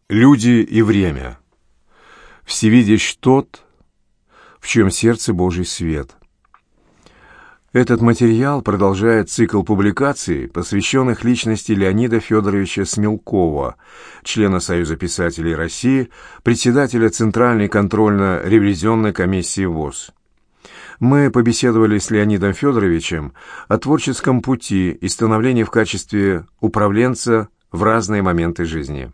Люди и время. Всевидящ тот, в чьем сердце Божий свет. Этот материал продолжает цикл публикаций, посвященных личности Леонида Федоровича Смелкова, члена Союза писателей России, председателя Центральной контрольно-ревизионной комиссии ВОС. Мы побеседовали с Леонидом Федоровичем о творческом пути и становлении в качестве управленца в разные моменты жизни.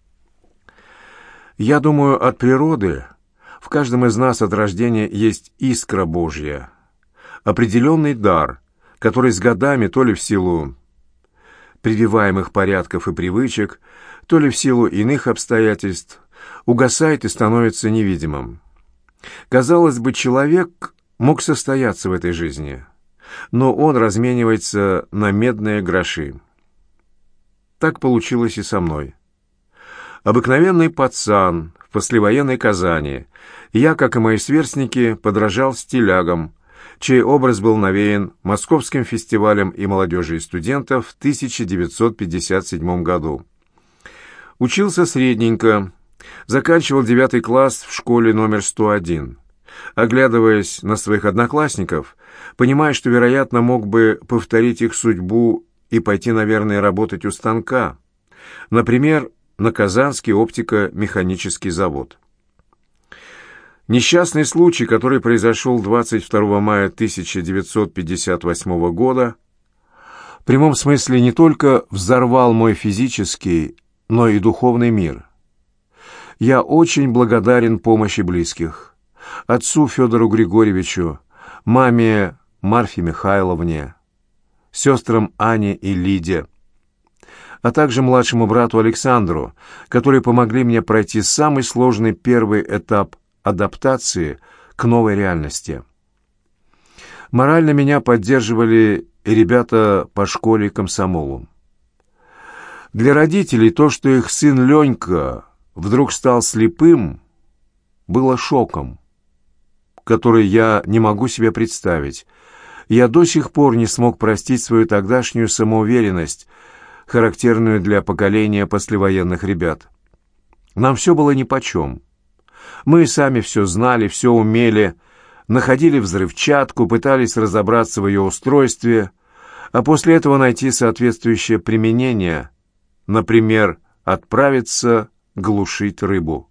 Я думаю, от природы в каждом из нас от рождения есть искра Божья, определенный дар, который с годами то ли в силу прививаемых порядков и привычек, то ли в силу иных обстоятельств угасает и становится невидимым. Казалось бы, человек мог состояться в этой жизни, но он разменивается на медные гроши. Так получилось и со мной. Обыкновенный пацан в послевоенной Казани, я, как и мои сверстники, подражал стилягам, чей образ был навеян Московским фестивалем и молодежи и студентов в 1957 году. Учился средненько, заканчивал 9 класс в школе номер 101. Оглядываясь на своих одноклассников, понимая, что, вероятно, мог бы повторить их судьбу и пойти, наверное, работать у станка. Например, на Казанский оптико-механический завод. Несчастный случай, который произошел 22 мая 1958 года, в прямом смысле не только взорвал мой физический, но и духовный мир. Я очень благодарен помощи близких. Отцу Федору Григорьевичу, маме Марфе Михайловне, сестрам Ане и Лиде, а также младшему брату Александру, которые помогли мне пройти самый сложный первый этап адаптации к новой реальности. Морально меня поддерживали и ребята по школе и комсомолу. Для родителей то, что их сын Ленька вдруг стал слепым, было шоком, который я не могу себе представить. Я до сих пор не смог простить свою тогдашнюю самоуверенность, характерную для поколения послевоенных ребят. Нам все было нипочем. Мы сами все знали, все умели, находили взрывчатку, пытались разобраться в ее устройстве, а после этого найти соответствующее применение, например, отправиться глушить рыбу.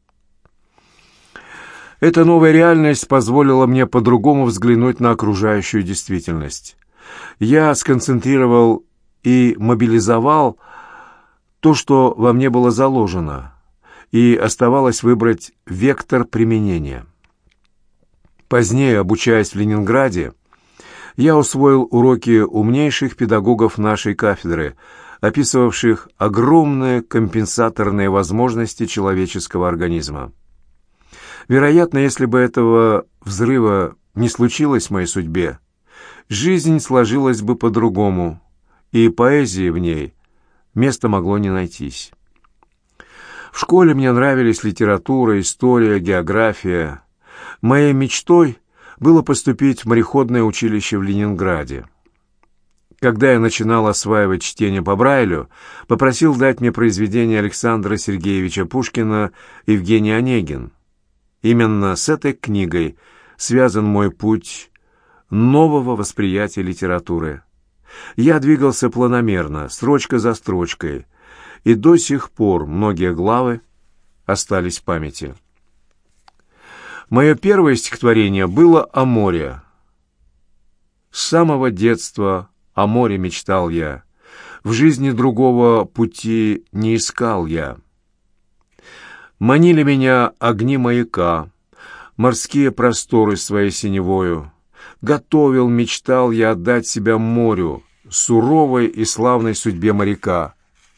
Эта новая реальность позволила мне по-другому взглянуть на окружающую действительность. Я сконцентрировал и мобилизовал то, что во мне было заложено, и оставалось выбрать вектор применения. Позднее, обучаясь в Ленинграде, я усвоил уроки умнейших педагогов нашей кафедры, описывавших огромные компенсаторные возможности человеческого организма. Вероятно, если бы этого взрыва не случилось в моей судьбе, жизнь сложилась бы по-другому, и поэзии в ней места могло не найтись. В школе мне нравились литература, история, география. Моей мечтой было поступить в мореходное училище в Ленинграде. Когда я начинал осваивать чтение по Брайлю, попросил дать мне произведение Александра Сергеевича Пушкина «Евгений Онегин». Именно с этой книгой связан мой путь нового восприятия литературы. Я двигался планомерно, строчка за строчкой, и до сих пор многие главы остались в памяти. Мое первое стихотворение было о море. С самого детства о море мечтал я, в жизни другого пути не искал я. Манили меня огни маяка, морские просторы своей синевою. Готовил, мечтал я отдать себя морю, суровой и славной судьбе моряка.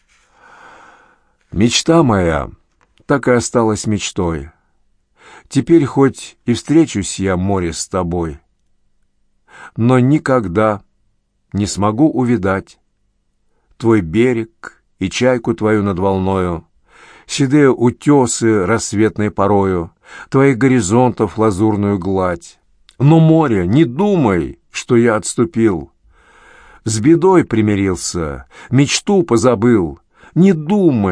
Мечта моя так и осталась мечтой. Теперь хоть и встречусь я, море, с тобой, но никогда не смогу увидать твой берег и чайку твою над волною, седые утесы рассветной порою, твоих горизонтов лазурную гладь. Но, море, не думай, что я отступил. С бедой примирился, мечту позабыл. Не думай,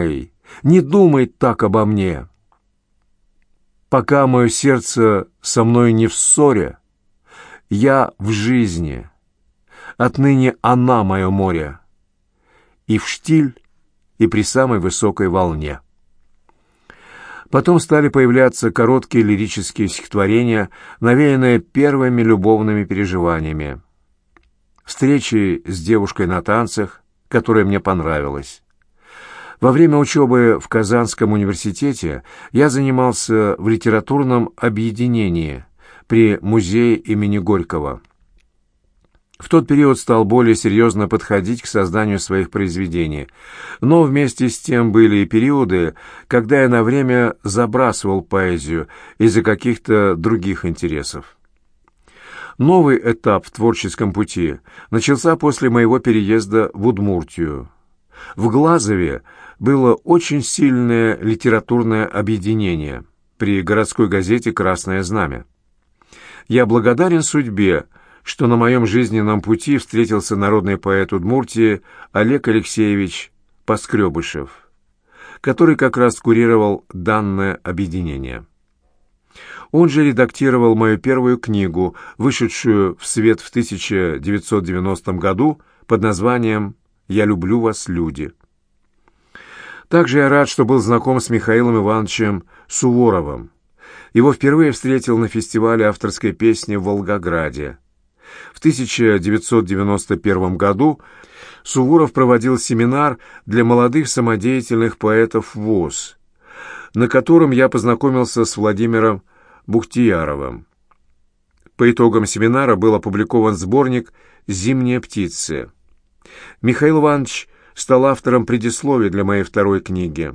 Не думай так обо мне. Пока мое сердце со мной не в ссоре, я в жизни. Отныне она мое море. И в штиль, и при самой высокой волне. Потом стали появляться короткие лирические стихотворения, навеянные первыми любовными переживаниями. Встречи с девушкой на танцах, которая мне понравилась. Во время учебы в Казанском университете я занимался в литературном объединении при музее имени Горького. В тот период стал более серьезно подходить к созданию своих произведений, но вместе с тем были и периоды, когда я на время забрасывал поэзию из-за каких-то других интересов. Новый этап в творческом пути начался после моего переезда в Удмуртию. В Глазове было очень сильное литературное объединение при городской газете «Красное знамя». Я благодарен судьбе, что на моем жизненном пути встретился народный поэт Удмуртии Олег Алексеевич Поскребышев, который как раз курировал данное объединение. Он же редактировал мою первую книгу, вышедшую в свет в 1990 году под названием «Я люблю вас, люди». Также я рад, что был знаком с Михаилом Ивановичем Суворовым. Его впервые встретил на фестивале авторской песни в Волгограде. В 1991 году Суворов проводил семинар для молодых самодеятельных поэтов ВОС, на котором я познакомился с Владимиром Бухтияровым. По итогам семинара был опубликован сборник «Зимние птицы». Михаил Иванович стал автором предисловия для моей второй книги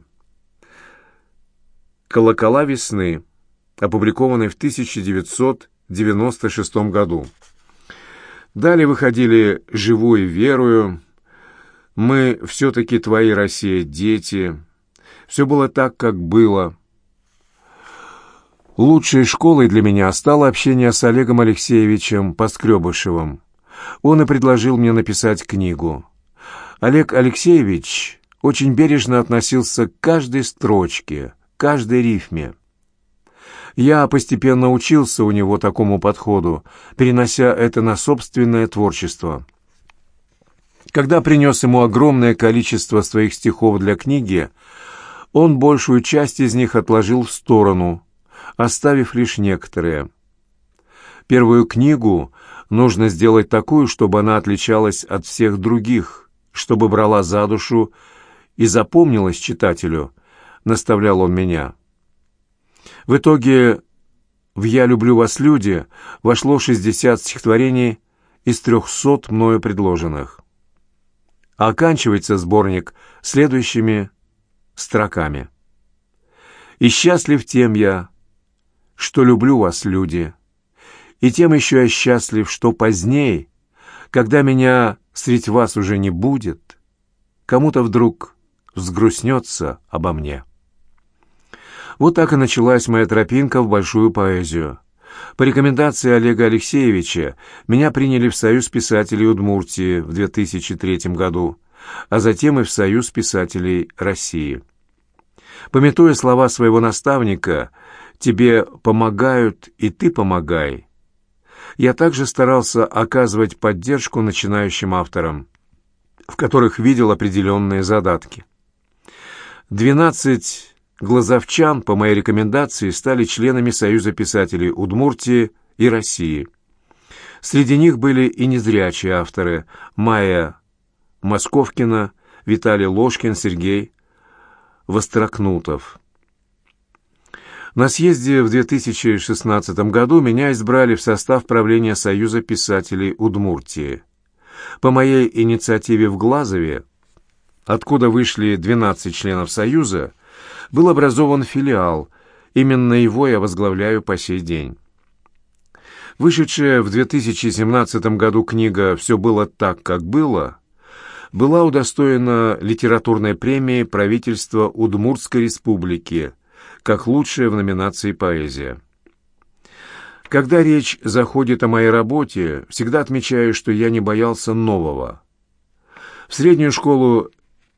«Колокола весны», опубликованной в 1996 году. Далее выходили «Живу и верую», «Мы все-таки твои, Россия, дети», «Все было так, как было». Лучшей школой для меня стало общение с Олегом Алексеевичем Поскребышевым. Он и предложил мне написать книгу. Олег Алексеевич очень бережно относился к каждой строчке, каждой рифме. Я постепенно учился у него такому подходу, перенося это на собственное творчество. Когда принес ему огромное количество своих стихов для книги, он большую часть из них отложил в сторону, оставив лишь некоторые. Первую книгу нужно сделать такую, чтобы она отличалась от всех других, чтобы брала за душу и запомнилась читателю, наставлял он меня. В итоге в «Я люблю вас, люди» вошло 60 стихотворений из 300 мною предложенных. А оканчивается сборник следующими строками. «И счастлив тем я, что люблю вас, люди, и тем еще я счастлив, что поздней, когда меня средь вас уже не будет, кому-то вдруг взгрустнется обо мне». Вот так и началась моя тропинка в большую поэзию. По рекомендации Олега Алексеевича меня приняли в Союз писателей Удмуртии в 2003 году, а затем и в Союз писателей России. Памятуя слова своего наставника «Тебе помогают, и ты помогай», я также старался оказывать поддержку начинающим авторам, в которых видел определенные задатки. 12 глазовчан по моей рекомендации стали членами Союза писателей Удмуртии и России. Среди них были и незрячие авторы Майя Московкина, Виталий Ложкин, Сергей Вострокнутов. На съезде в 2016 году меня избрали в состав правления Союза писателей Удмуртии. По моей инициативе в Глазове, откуда вышли 12 членов Союза, был образован филиал. Именно его я возглавляю по сей день. Вышедшая в 2017 году книга «Все было так, как было» была удостоена литературной премии правительства Удмуртской республики как лучшая в номинации «Поэзия». Когда речь заходит о моей работе, всегда отмечаю, что я не боялся нового. В среднюю школу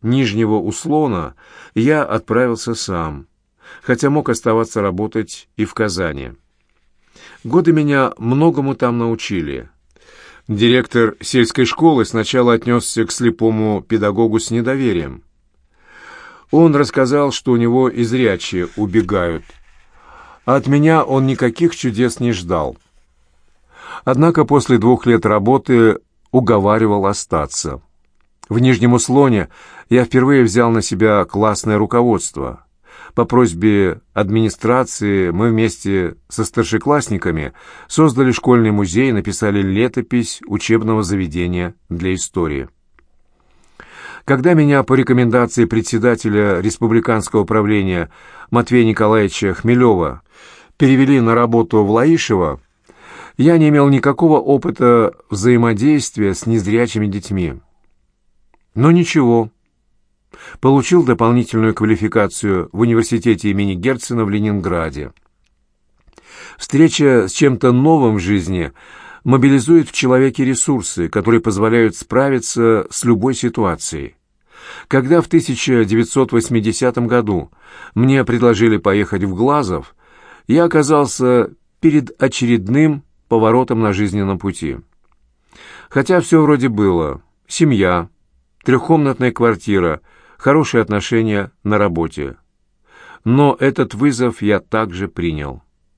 Нижнего Услона я отправился сам, хотя мог оставаться работать и в Казани. Годы меня многому там научили. Директор сельской школы сначала отнесся к слепому педагогу с недоверием. Он рассказал, что у него и зрячие убегают, а от меня он никаких чудес не ждал. Однако после 2 лет работы уговаривал остаться. В Нижнем Услоне я впервые взял на себя классное руководство. По просьбе администрации мы вместе со старшеклассниками создали школьный музей и написали летопись учебного заведения для истории. Когда меня по рекомендации председателя республиканского управления Матвея Николаевича Хмелева перевели на работу в Лаишево, я не имел никакого опыта взаимодействия с незрячими детьми. Но ничего. Получил дополнительную квалификацию в университете имени Герцена в Ленинграде. Встреча с чем-то новым в жизни мобилизует в человеке ресурсы, которые позволяют справиться с любой ситуацией. Когда в 1980 году мне предложили поехать в Глазов, я оказался перед очередным поворотом на жизненном пути. Хотя все вроде было: семья, 3-комнатная квартира, хорошие отношения на работе. Но этот вызов я также принял.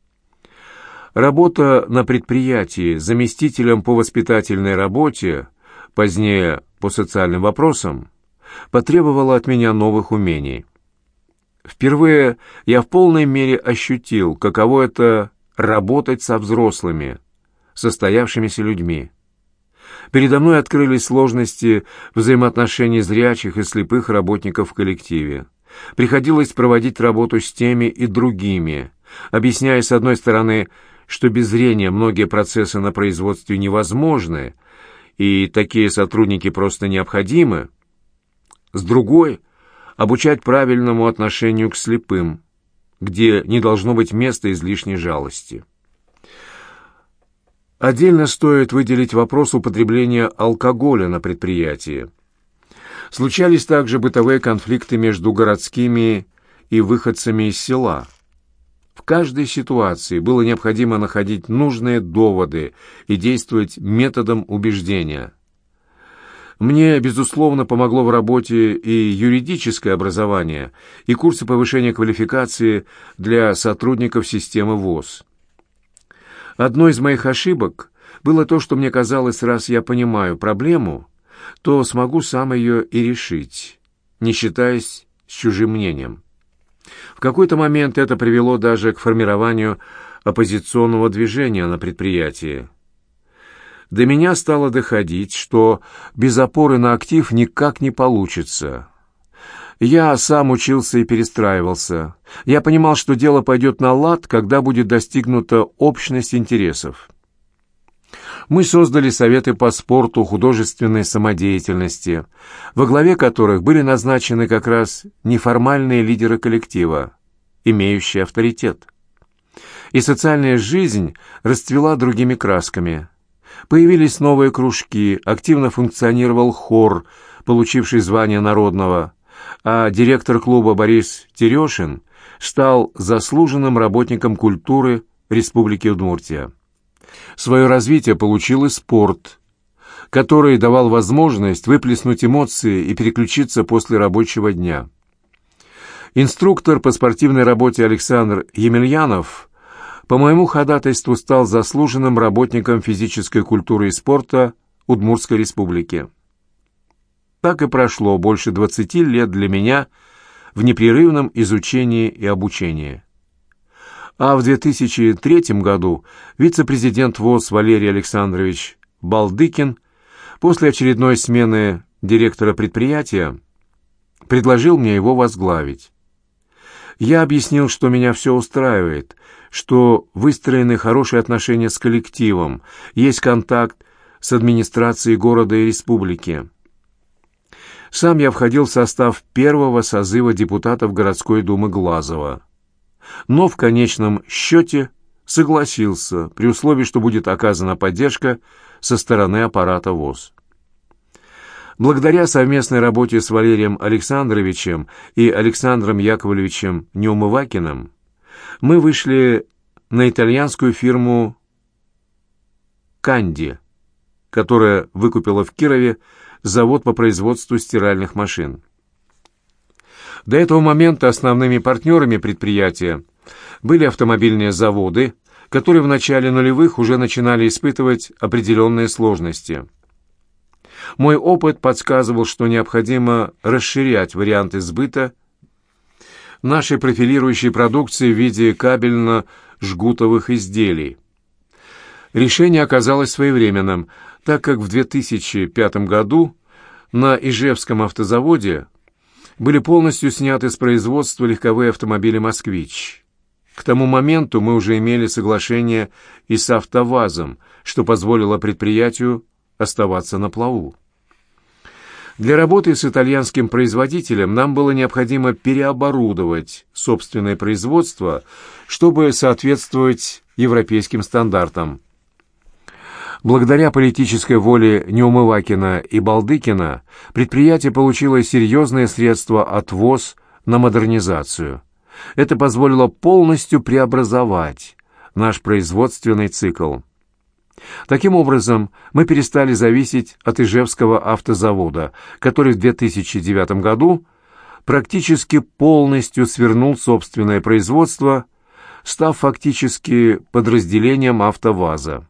Работа на предприятии заместителем по воспитательной работе, позднее по социальным вопросам, потребовала от меня новых умений. Впервые я в полной мере ощутил, каково это работать со взрослыми, состоявшимися людьми. Передо мной открылись сложности взаимоотношений зрячих и слепых работников в коллективе. Приходилось проводить работу с теми и другими, объясняя, с одной стороны, что без зрения многие процессы на производстве невозможны, и такие сотрудники просто необходимы, с другой — обучать правильному отношению к слепым, где не должно быть места излишней жалости. Отдельно стоит выделить вопрос употребления алкоголя на предприятии. Случались также бытовые конфликты между городскими и выходцами из села. В каждой ситуации было необходимо находить нужные доводы и действовать методом убеждения. Мне, безусловно, помогло в работе и юридическое образование, и курсы повышения квалификации для сотрудников системы ВОС. Одной из моих ошибок было то, что мне казалось, раз я понимаю проблему, то смогу сам ее и решить, не считаясь с чужим мнением. В какой-то момент это привело даже к формированию оппозиционного движения на предприятии. До меня стало доходить, что без опоры на актив никак не получится. Я сам учился и перестраивался. Я понимал, что дело пойдет на лад, когда будет достигнута общность интересов. Мы создали советы по спорту, художественной самодеятельности, во главе которых были назначены как раз неформальные лидеры коллектива, имеющие авторитет. И социальная жизнь расцвела другими красками. Появились новые кружки, активно функционировал хор, получивший звание народного, а директор клуба Борис Терешин стал заслуженным работником культуры Республики Удмуртия. Свое развитие получил и спорт, который давал возможность выплеснуть эмоции и переключиться после рабочего дня. Инструктор по спортивной работе Александр Емельянов по моему ходатайству стал заслуженным работником физической культуры и спорта Удмуртской Республики. Так и прошло больше 20 лет для меня в непрерывном изучении и обучении. А в 2003 году вице-президент ВОС Валерий Александрович Балдыкин после очередной смены директора предприятия предложил мне его возглавить. Я объяснил, что меня все устраивает, что выстроены хорошие отношения с коллективом, есть контакт с администрацией города и республики. Сам я входил в состав первого созыва депутатов городской думы Глазова, но в конечном счете согласился, при условии, что будет оказана поддержка со стороны аппарата ВОС. Благодаря совместной работе с Валерием Александровичем и Александром Яковлевичем Неумывакиным мы вышли на итальянскую фирму «Канди», которая выкупила в Кирове завод по производству стиральных машин. До этого момента основными партнерами предприятия были автомобильные заводы, которые в начале нулевых уже начинали испытывать определенные сложности. Мой опыт подсказывал, что необходимо расширять варианты сбыта нашей профилирующей продукции в виде кабельно-жгутовых изделий. Решение оказалось своевременным, так как в 2005 году на Ижевском автозаводе были полностью сняты с производства легковые автомобили «Москвич». К тому моменту мы уже имели соглашение и с «АвтоВАЗом», что позволило предприятию оставаться на плаву. Для работы с итальянским производителем нам было необходимо переоборудовать собственное производство, чтобы соответствовать европейским стандартам. Благодаря политической воле Неумывакина и Балдыкина предприятие получило серьезные средства от ВОЗ на модернизацию. Это позволило полностью преобразовать наш производственный цикл. Таким образом, мы перестали зависеть от Ижевского автозавода, который в 2009 году практически полностью свернул собственное производство, став фактически подразделением «АвтоВАЗа».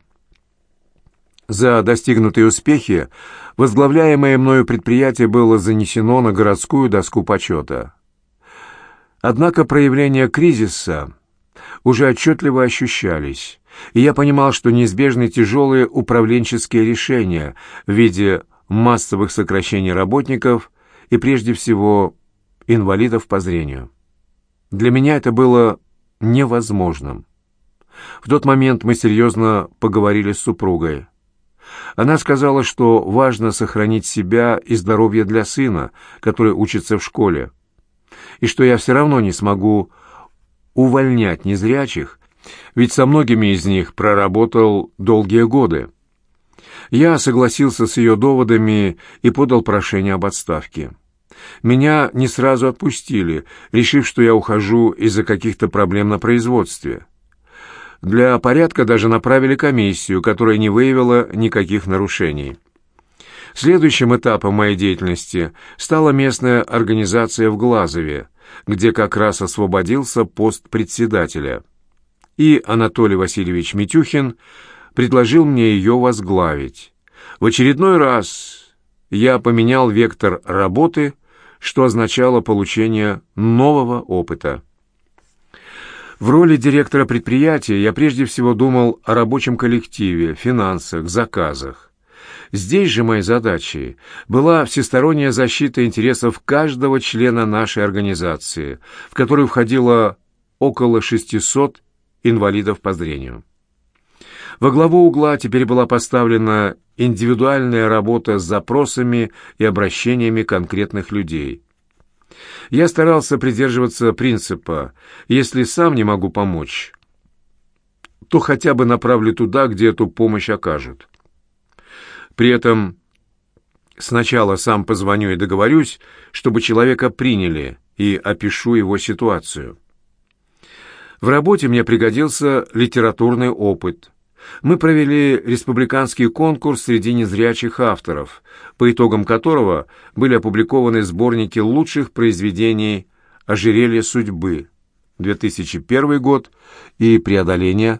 За достигнутые успехи возглавляемое мною предприятие было занесено на городскую доску почета. Однако проявления кризиса уже отчетливо ощущались, и я понимал, что неизбежны тяжелые управленческие решения в виде массовых сокращений работников и, прежде всего, инвалидов по зрению. Для меня это было невозможным. В тот момент мы серьезно поговорили с супругой. Она сказала, что важно сохранить себя и здоровье для сына, который учится в школе, и что я все равно не смогу увольнять незрячих, ведь со многими из них проработал долгие годы. Я согласился с ее доводами и подал прошение об отставке. Меня не сразу отпустили, решив, что я ухожу из-за каких-то проблем на производстве. Для порядка даже направили комиссию, которая не выявила никаких нарушений. Следующим этапом моей деятельности стала местная организация в Глазове, где как раз освободился пост председателя. И Анатолий Васильевич Митюхин предложил мне ее возглавить. В очередной раз я поменял вектор работы, что означало получение нового опыта. В роли директора предприятия я прежде всего думал о рабочем коллективе, финансах, заказах. Здесь же моей задачей была всесторонняя защита интересов каждого члена нашей организации, в которую входило около 600 инвалидов по зрению. Во главу угла теперь была поставлена индивидуальная работа с запросами и обращениями конкретных людей. Я старался придерживаться принципа «если сам не могу помочь, то хотя бы направлю туда, где эту помощь окажут». При этом сначала сам позвоню и договорюсь, чтобы человека приняли, и опишу его ситуацию. В работе мне пригодился литературный опыт. Мы провели республиканский конкурс среди незрячих авторов, по итогам которого были опубликованы сборники лучших произведений «Ожерелье судьбы» 2001 год и «Преодоление»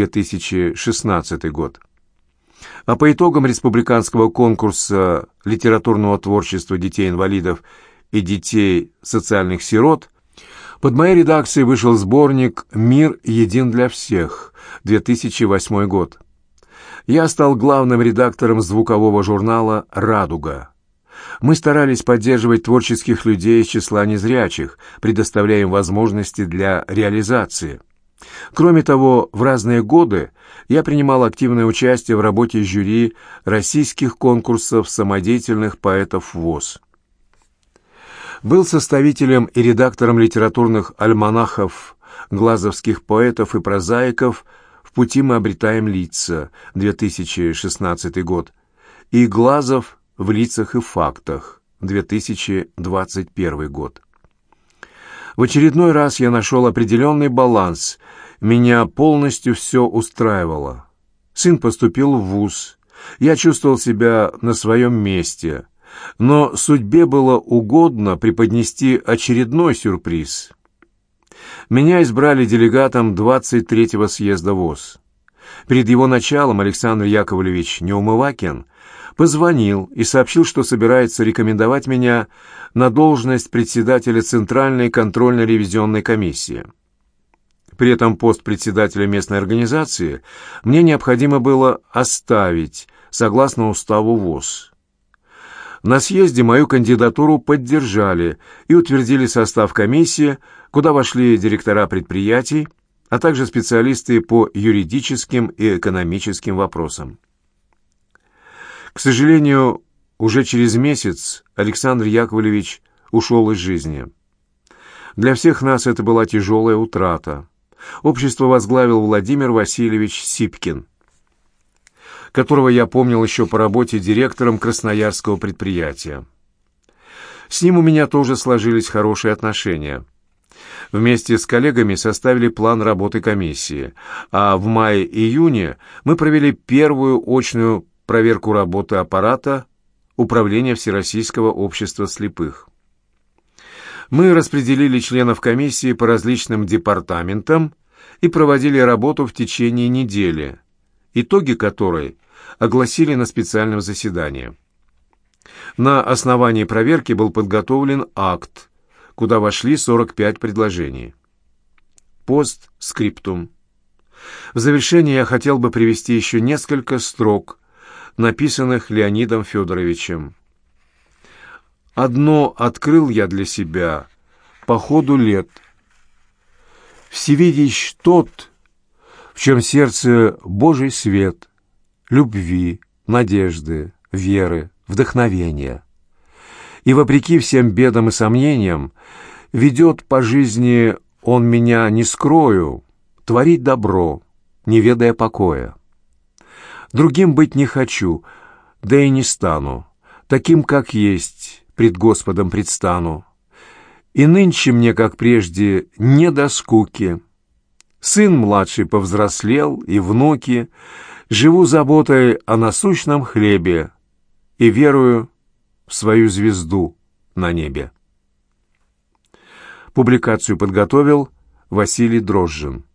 2016 год. А по итогам республиканского конкурса литературного творчества детей-инвалидов и детей социальных сирот под моей редакцией вышел сборник «Мир един для всех» 2008 год. Я стал главным редактором звукового журнала «Радуга». Мы старались поддерживать творческих людей из числа незрячих, предоставляя им возможности для реализации. Кроме того, в разные годы я принимал активное участие в работе жюри российских конкурсов самодеятельных поэтов ВОЗ. Был составителем и редактором литературных альманахов глазовских поэтов и прозаиков «В пути мы обретаем лица» 2016 год и «Глазов в лицах и фактах, 2021 год. В очередной раз я нашел определенный баланс. Меня полностью все устраивало. Сын поступил в вуз. Я чувствовал себя на своем месте. Но судьбе было угодно преподнести очередной сюрприз. Меня избрали делегатом 23-го съезда ВОС. Перед его началом Александр Яковлевич Неумывакин позвонил и сообщил, что собирается рекомендовать меня на должность председателя Центральной контрольно-ревизионной комиссии. При этом пост председателя местной организации мне необходимо было оставить, согласно уставу ВОС. На съезде мою кандидатуру поддержали и утвердили состав комиссии, куда вошли директора предприятий, а также специалисты по юридическим и экономическим вопросам. К сожалению, уже через месяц Александр Яковлевич ушел из жизни. Для всех нас это была тяжелая утрата. Общество возглавил Владимир Васильевич Сипкин, которого я помнил еще по работе директором красноярского предприятия. С ним у меня тоже сложились хорошие отношения. Вместе с коллегами составили план работы комиссии, а в мае-июне мы провели первую очную проверку работы аппарата Управления Всероссийского общества слепых. Мы распределили членов комиссии по различным департаментам и проводили работу в течение недели, итоги которой огласили на скпециальном заседании. На основании проверки был подготовлен акт, куда вошли 45 предложений. Постскриптум. В завершение я хотел бы привести еще несколько строк, написанных Леонидом Федоровичем. «Одно открыл я для себя по ходу лет. Всевидящ тот, в чем сердце Божий свет, любви, надежды, веры, вдохновения. И вопреки всем бедам и сомнениям ведет по жизни он меня, не скрою, творить добро, не ведая покоя. Другим быть не хочу, да и не стану, таким, как есть, пред Господом предстану. И нынче мне, как прежде, не до скуки. Сын младший повзрослел, и внуки, живу заботой о насущном хлебе и верую в свою звезду на небе». Публикацию подготовил Василий Дрожжин.